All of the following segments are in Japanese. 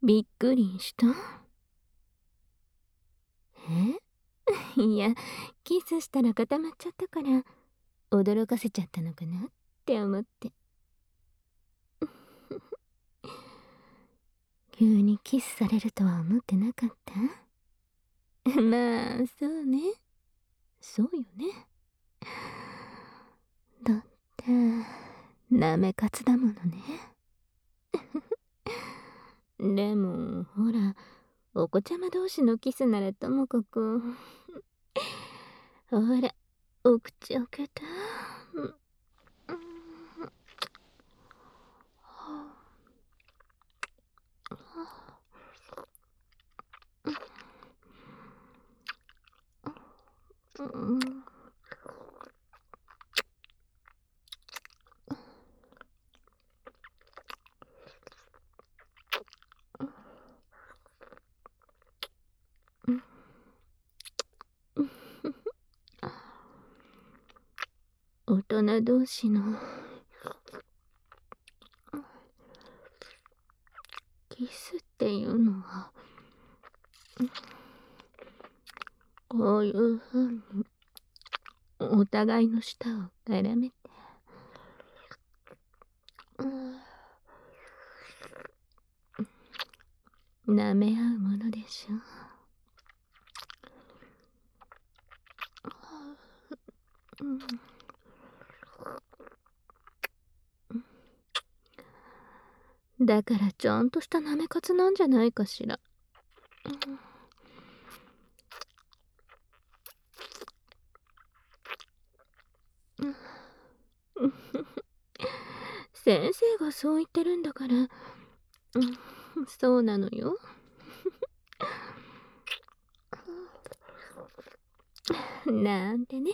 びっくりした？いや、キスしたら固まっちゃったから驚かせちゃったのかなって思って。急にキスされるとは思ってなかった？まあそうね、そうよね。だってなめかつだものね。でもほら、お子ちゃま同士のキスならともかく。ほら、お口開けて。大人同士のキスっていうのは、こういう風にお互いの舌を絡めて、舐め合うものでしょ。だからちゃんとした舐めかつなんじゃないかしら。先生がそう言ってるんだから、そうなのよ。なんてね。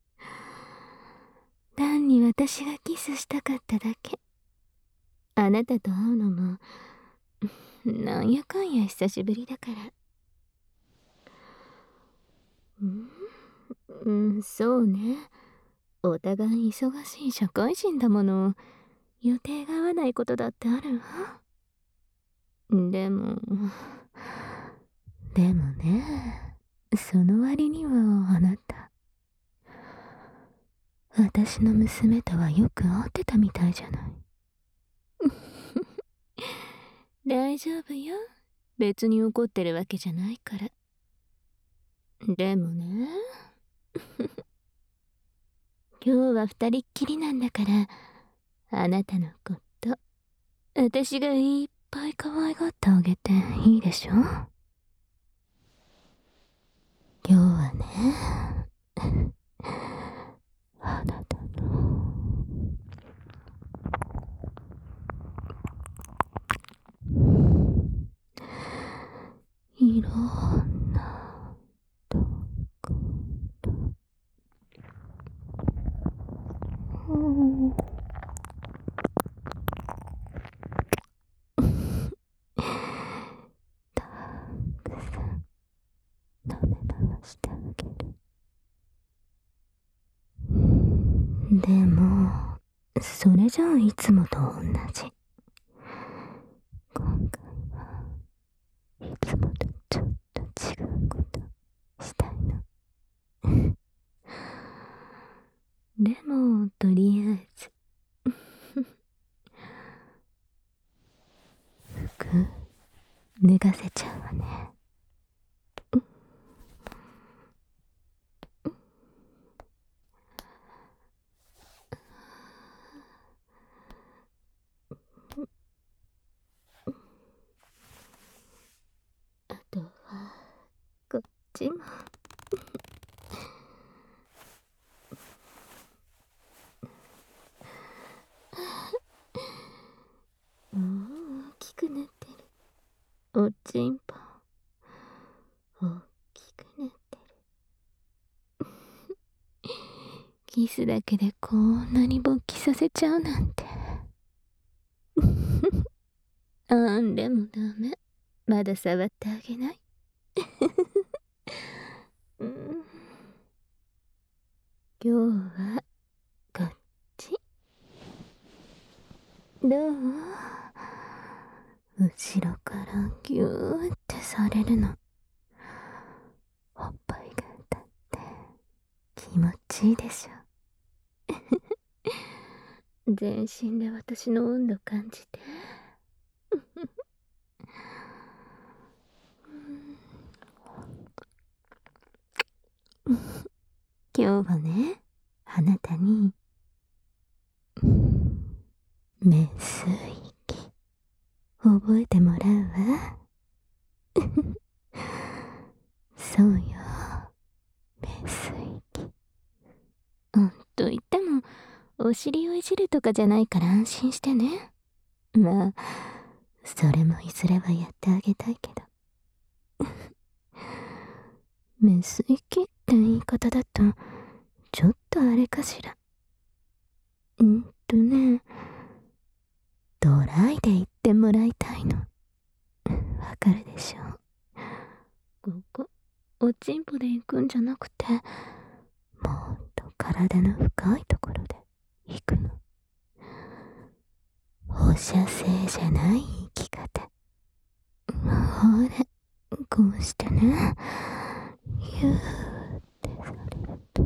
単に私がキスしたかっただけ。あなたと会うのもなんやかんや久しぶりだから。そうね。お互い忙しい社会人だもの。予定が合わないことだってあるわ。でもね、その割にはあなた、私の娘とはよく会ってたみたいじゃない。大丈夫よ。別に怒ってるわけじゃないから。でもね、今日は二人っきりなんだから、あなたのこと、私がいっぱい可愛がってあげていいでしょ？今日はね、あなたのいろんなところ、たくさん舐め回してあげる。でもそれじゃあいつもと同じ。今回はいつもとちょっと違うことしたいの。でもとりあえず服脱がせちゃうわね。あとはこっちも。大きくなってる。おちんぽ大きくなってる。キスだけでこんなに勃起させちゃうなんて。でもダメ。まだ触ってあげない。今日はこっち。どう？ 後ろからギューってされるの。おっぱいが立って気持ちいいでしょ。全身で私の温度感じて。今日はね、あなたにメス息覚えてもらうわ。そうよ、メス息。と言ってもお尻をいじるとかじゃないから安心してね。まあそれもいずれはやってあげたいけど。メス息って言い方だとちょっとあれかしら。ドライで言ってもらいたいの。わかるでしょ。ここおちんぽで行くんじゃなくて、もっと体の深いところで行くの。放射性じゃない生き方。ほれ、こうしてね、ゆーってされると、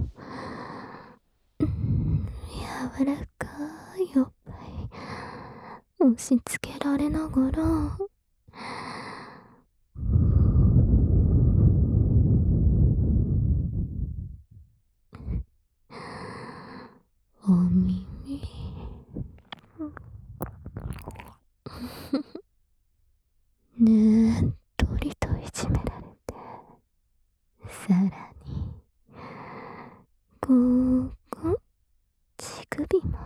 柔らかいおっぱい押し付けられながら、お耳ねっとりといじめられて、さらにここ乳首も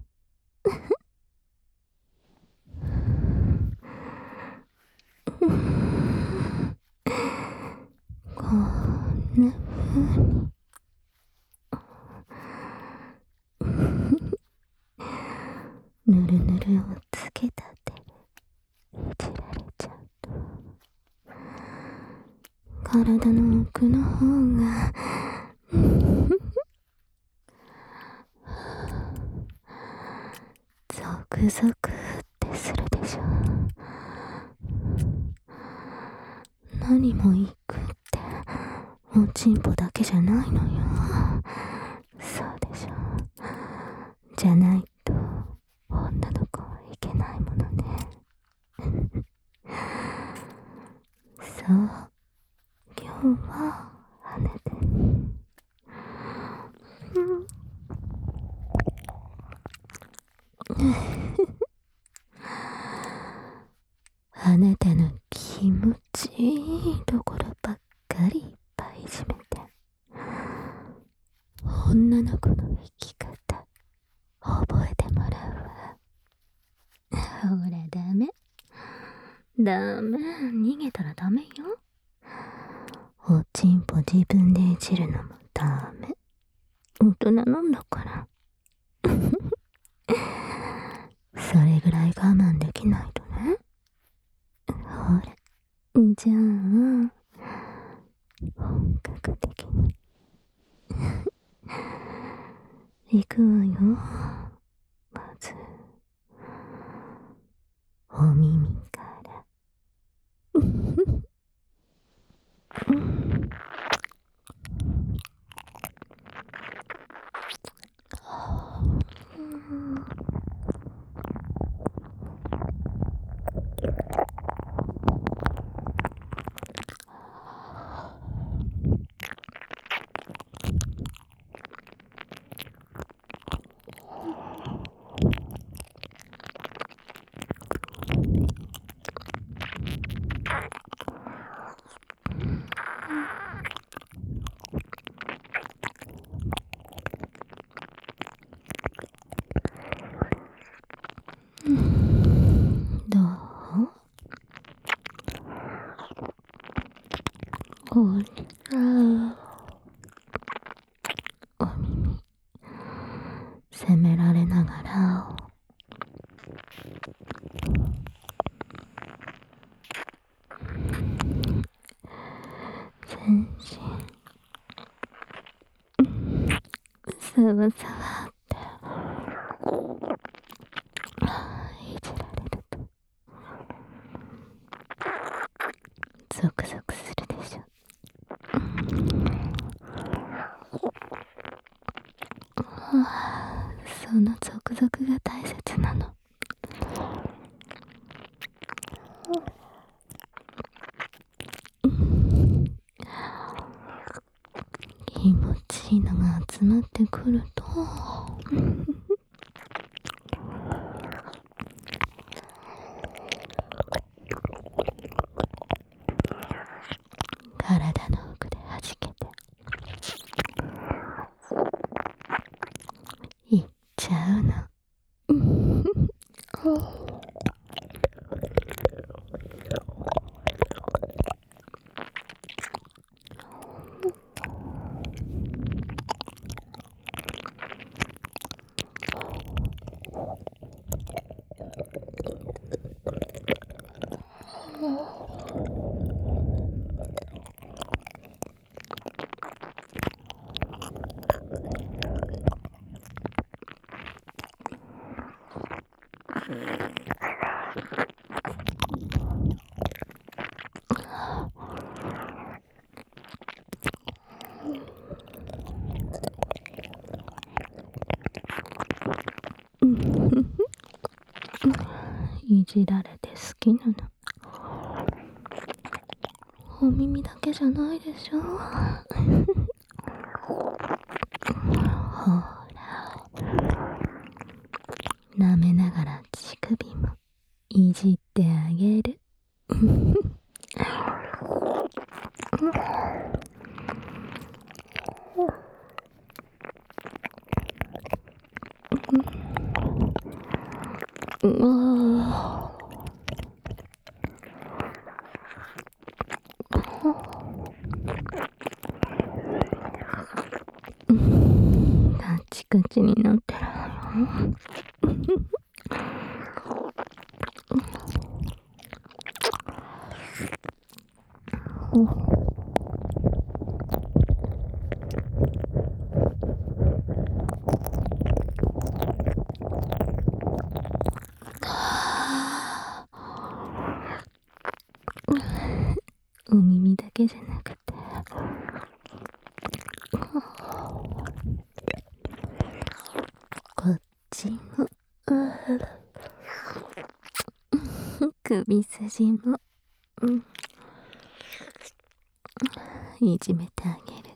こんな風にぬるぬるをつけた手でいじられちゃうと、体の奥の方がゾクゾクってするでしょ。何もいくっておちんぽだけじゃないのよ。そうでしょ。じゃないと女の子はいけないものね。そう、今日はあなたにあなたの気持ちいいところばっかりいっぱいいじめて、女の子の生き方覚えてもらうわ。ほら、ダメ逃げたらダメよ。おちんぽ自分でいじるのもダメ。大人なんだから。それぐらい我慢できないとね。ほら、じゃあ本格的に行くわよ。まずお耳からどう？ほら、お耳責められながら全身さわさわっていじられるとその続々が大切なの。気持ちいいのが集まってくると体の奥で弾けていっちゃうの。いじられて好きなの。お耳だけじゃないでしょ。ほら、舐めながら乳首もいじってあげる。カチカチになってるわよ。お耳だけじゃなくてこっちも首筋も、いじめてあげる。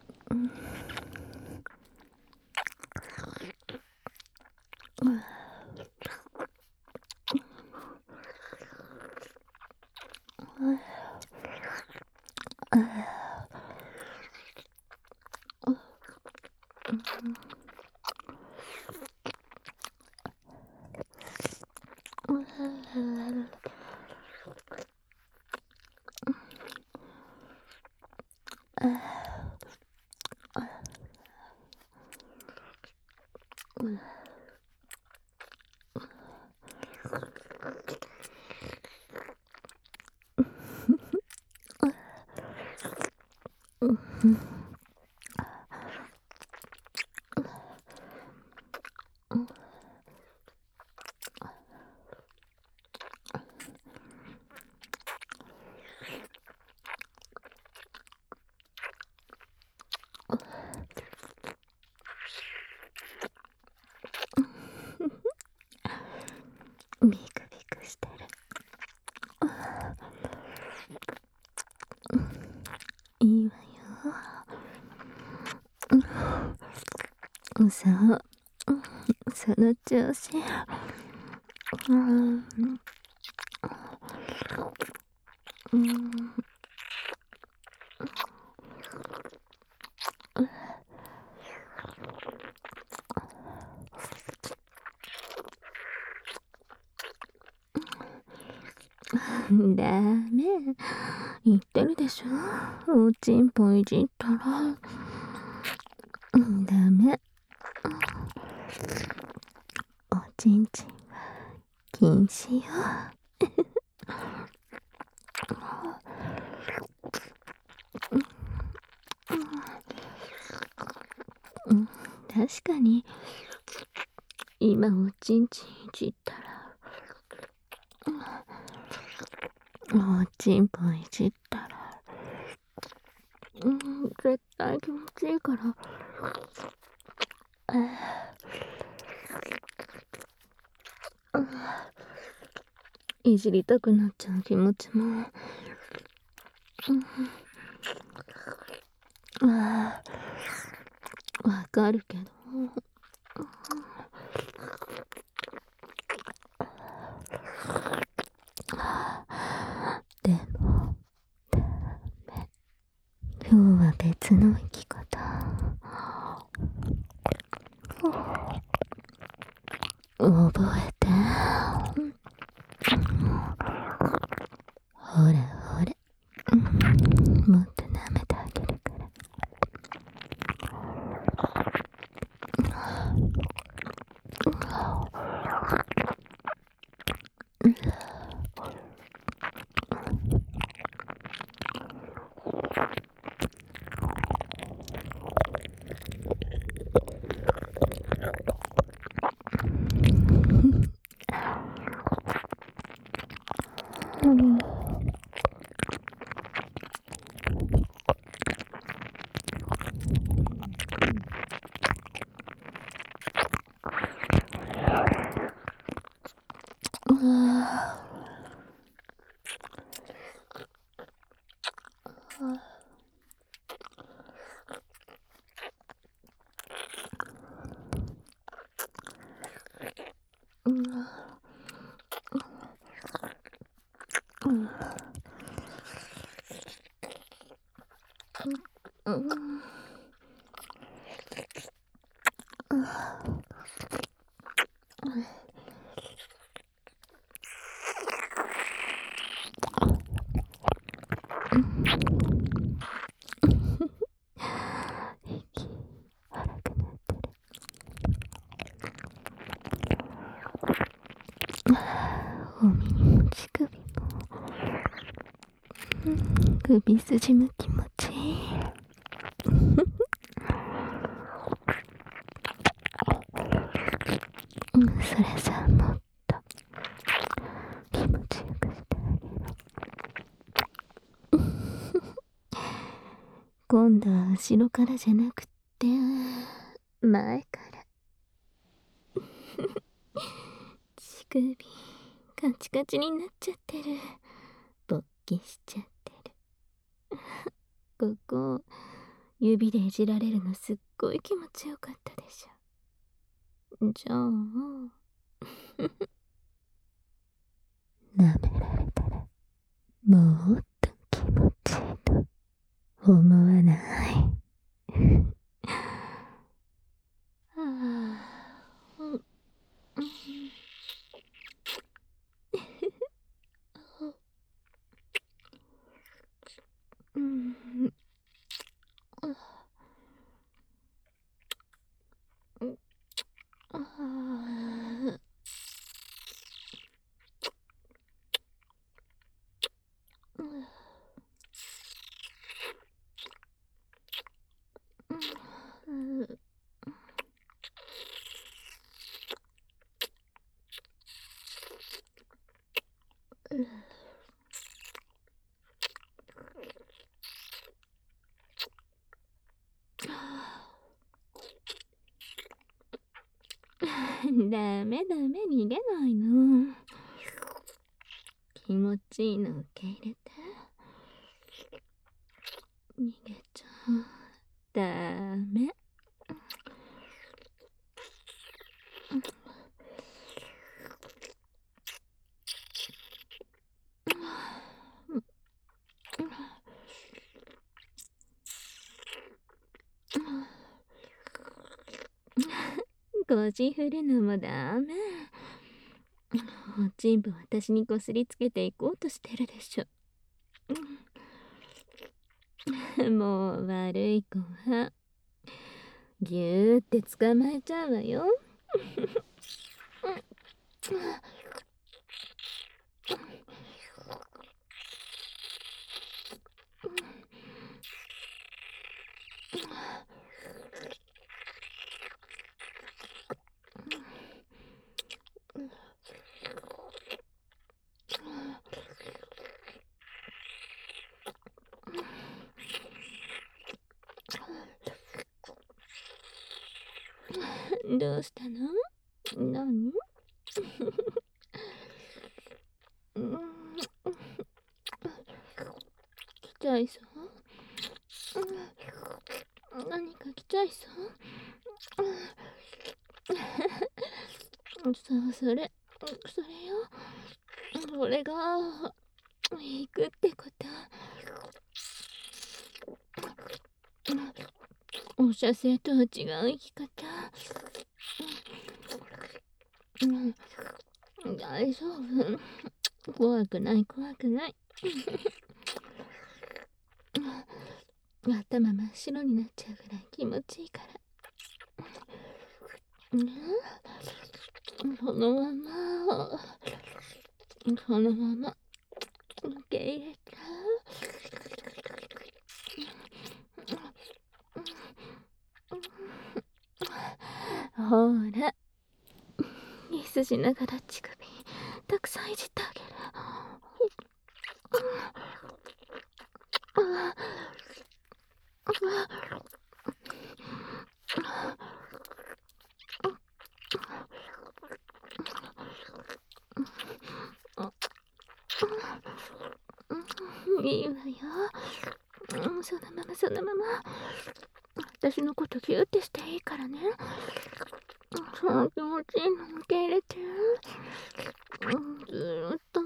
ビクビクしてる。いいわよ。そう、その調子。ダメ、言ってるでしょ。おちんぽいじったらダメ。おちんちんは禁止よ。確かに今おちんちんいじったら、おちんぽいじったら、絶対気持ちいいからいじりたくなっちゃう気持ちも、わかるけど。でも、今日は別の生き方。覚えて。ほらほら、もっと舐めてあげるから。息荒くなってる。お耳も乳首も、首筋も気持ちいい。それさ、もっと気持ちよくしてあげる。今度は後ろからじゃなくて、前から。乳首カチカチになっちゃってる。勃起しちゃってる。ここ指でいじられるのすっごい気持ちよかったでしょ。じゃあ舐められたらもっと気持ちいいと思わない？ダメダメ、逃げないの。気持ちいいの受け入れて。逃げちゃダメ。腰振るのもダメ。おちんぽ私にこすりつけていこうとしてるでしょ。もう悪い子はぎゅーって捕まえちゃうわよ。 どうしたの？何？来ちゃいそう？何か来ちゃいそう？そう、それよ。それが、行くってこと。お射精とは違う生き方。大丈夫。怖くない。頭真っ白になっちゃうぐらい気持ちいいから。そのまま受け入れちゃう。ほら、キスしながら乳首たくさんいじってあげる。いいわよ。そのまま。私のことギューってしていいからね。その気持ちいいの受け入れて。ずーっと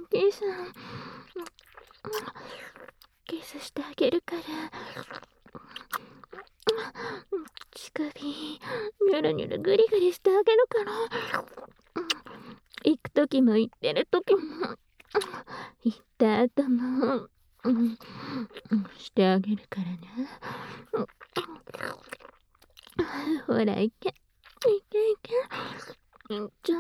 キスしてあげるから。乳首ニュルニュルグリグリしてあげるから。行く時も行ってる時も行った後もしてあげるからね。ほら、いけ。痛い。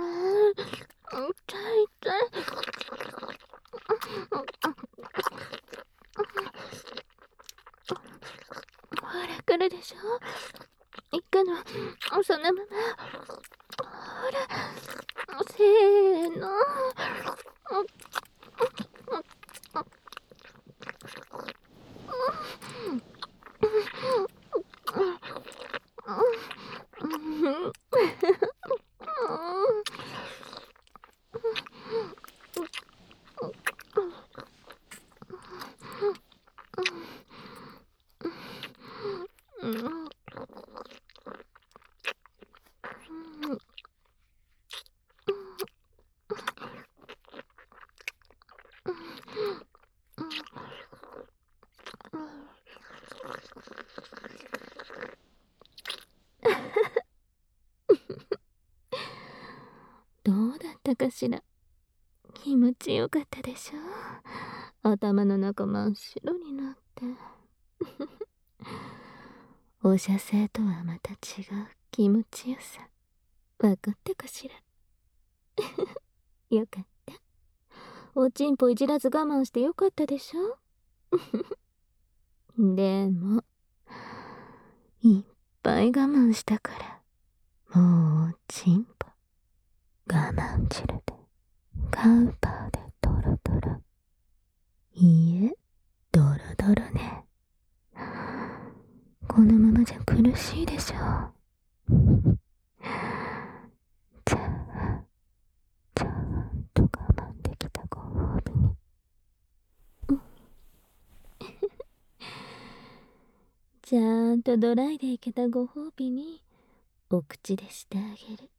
ほら、来るでしょ。行くの。そのまま。ほら、せーの。どうだったかしら。気持ちよかったでしょ。頭の中真っ白になって。お射精とはまた違う気持ちよさ。わかったかしら。よかった。おちんぽいじらず我慢してよかったでしょ。でも、いっぱい我慢したから、もうおちんぽ我慢汁でカウパーでドロドロ。いいえ、ドロドロね。このままじゃ苦しいでしょ。じゃあちゃんと我慢できたご褒美に。ちゃんとドライでいけたご褒美にお口でしてあげる。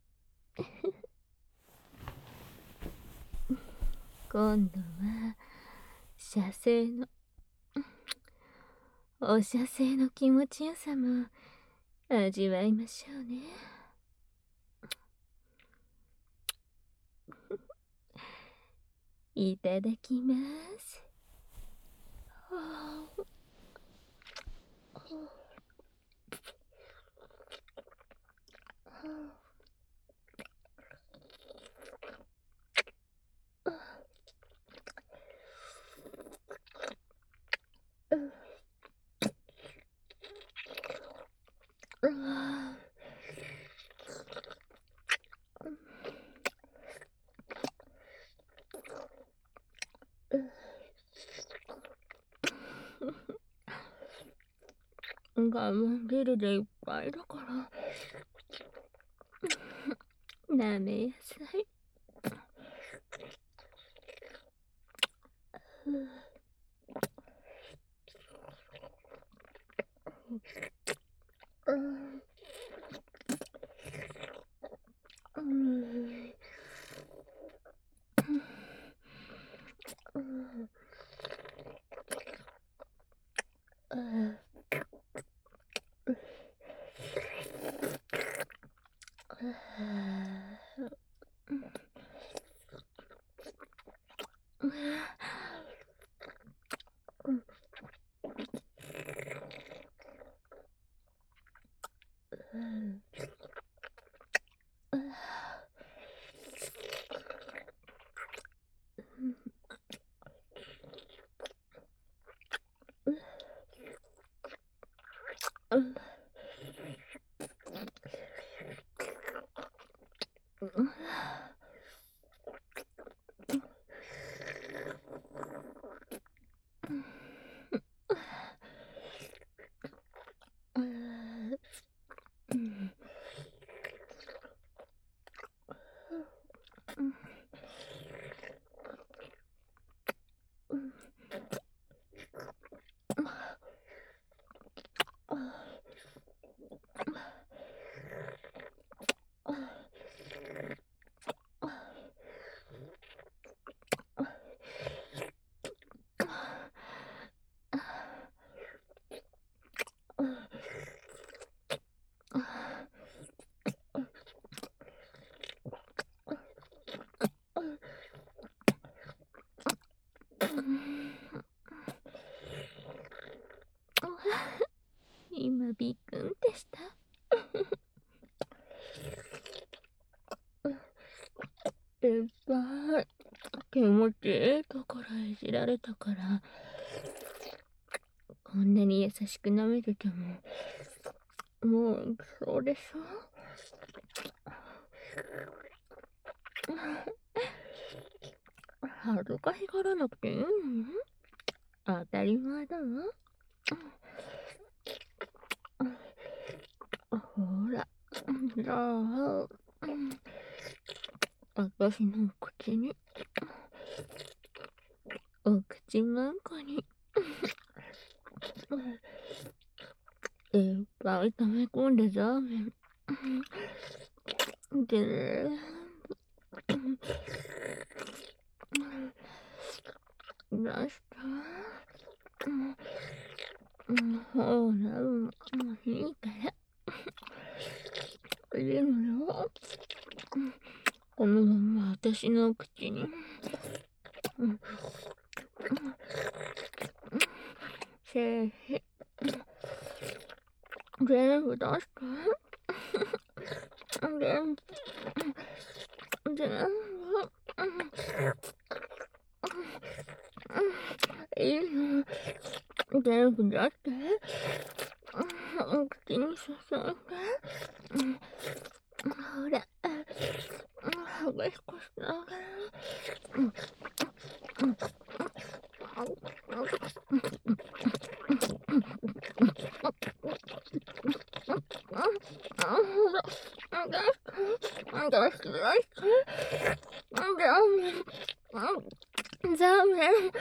今度は射精のお射精の気持ちよさも味わいましょうね。いただきます。我慢ビルでいっぱいだから舐めやさい。今ビックンってした。いっぱい気持ちいいところいじられたから、こんなに優しく舐めててももうそうでしょ。恥ずかしがらなくていいの？当たり前だわ。ほら、じゃあ私の口に、お口まんこにいっぱい溜め込んでザーメン全部出した。ほら、いいからいいのよ。このまま私の口にせー全部出して。全部いいの。全部出して。口に注いで。ほら、激しくしてあげる。ザーメン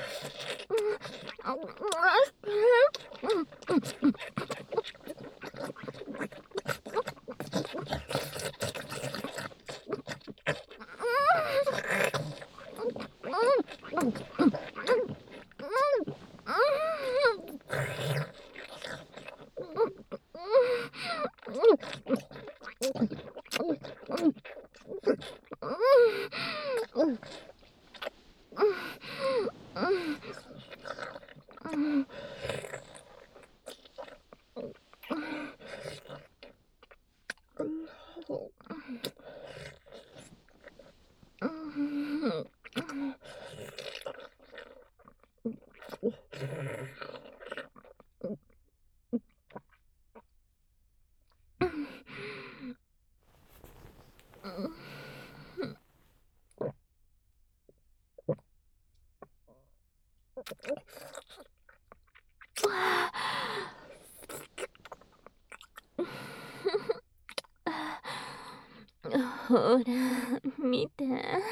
ほら見て、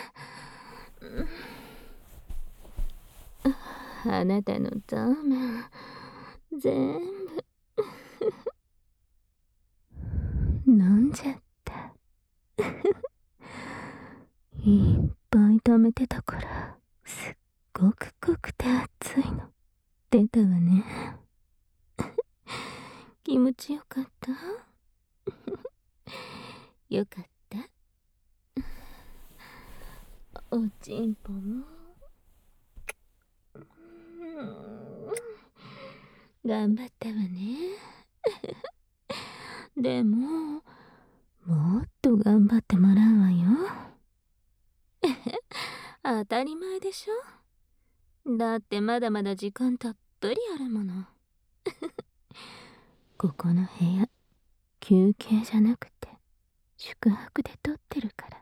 あなたのザーメン全部飲んじゃった。いっぱい溜めてたからすっごく濃くて熱いの出たわね。気持ちよかった？よかった。おちんぽも頑張ったわね。でももっと頑張ってもらうわよ。当たり前でしょ。だってまだまだ時間たっぷりあるもの。ここの部屋休憩じゃなくて宿泊で撮ってるから、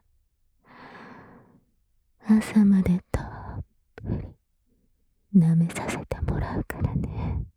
朝までたっぷり舐めさせてもらうからね。